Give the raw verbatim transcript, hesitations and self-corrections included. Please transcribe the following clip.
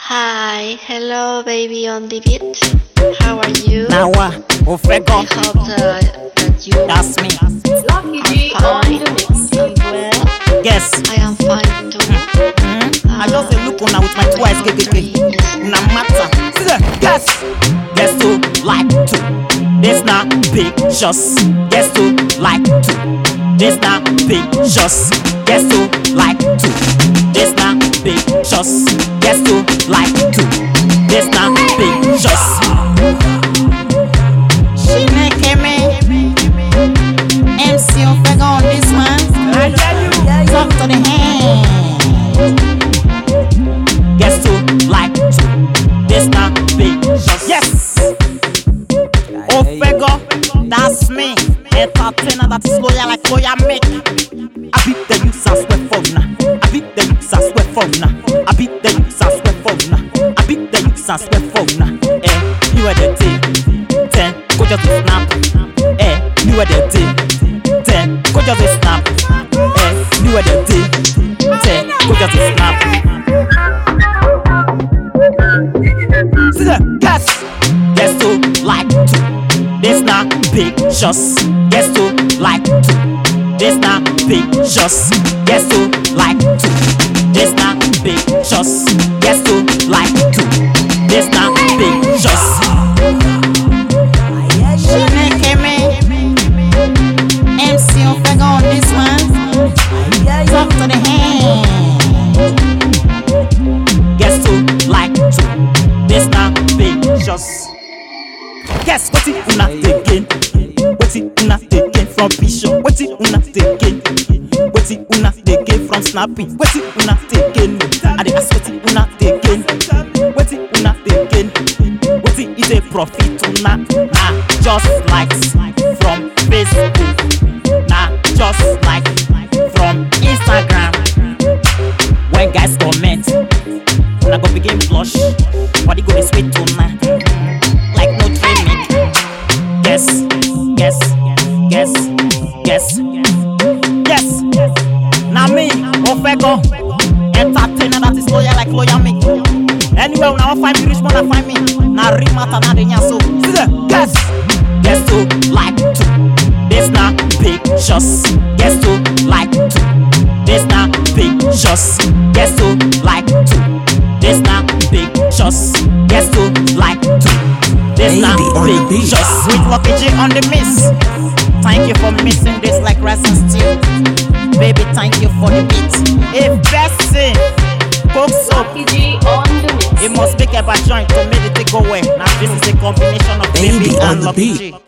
Hi, hello baby on the beat. How are you? Now what? Ofego. I hope that, that you That's me. Lucky G are on fine the mix. and well. Guess. I am fine too. Mm-hmm. I just a look on with my two eyes. K K K. Na matter. Guess. Guess who like to? This not big shots. Guess who like to? This not big shots. Guess who like to? This not big shots. Guess who like to? This not big shots. She make me M C Ofego on this man. Talk to the hand. Guess who like to? This not big shots. Yes. Ofego, that's me. Entertainer that is loyal like loyal make. I beat the youths as well for now. I beat the youths as well for now. I beat the youths as well for now. I beat the youths as well for now. Eh, you are the team. Ten, go just to snap. Eh, you are the team. Ten, go just to snap. Eh, you are the team. Ten, go just to snap. See that? Guess, guess who like to? This not big shots. Guess who like to? This not big shots. Guess who like to? This not big shots. Guess who like to? This not big shots. She make me M C Ofego on this one. Talk to the hand. Guess who like to? This not big shots. Guess what it una taking? What it una taking from Bishop? What it una taking? What it una taking from snapping? What it una taking? I dey ask what it una taking? What it una taking? What it is a profit una? Nah, just likes from Facebook. Nah, just like from Instagram. When guys comment, una go begin blush. Body go dey sweet tonight. Like no training. Guess, guess, guess, guess, guess. Now me, Ofego, entertainer that is loyal like loyal me. Anywhere when I want find me, rich man I find me. Now real matter now they so. Guess, guess who like to? This not big shots. Guess who like to? This not big shots. Guess who like to? This not big shots. Guess who like to? This not big shots. With Lucky G on the miss. Thank you for missing this like rice and stew. Baby, thank you for the beat. If Bessie cook soap, Lucky G on the mix. it must make a bad joint to make it go away. Now this is a combination of baby, Baby on and the Lucky beat. G.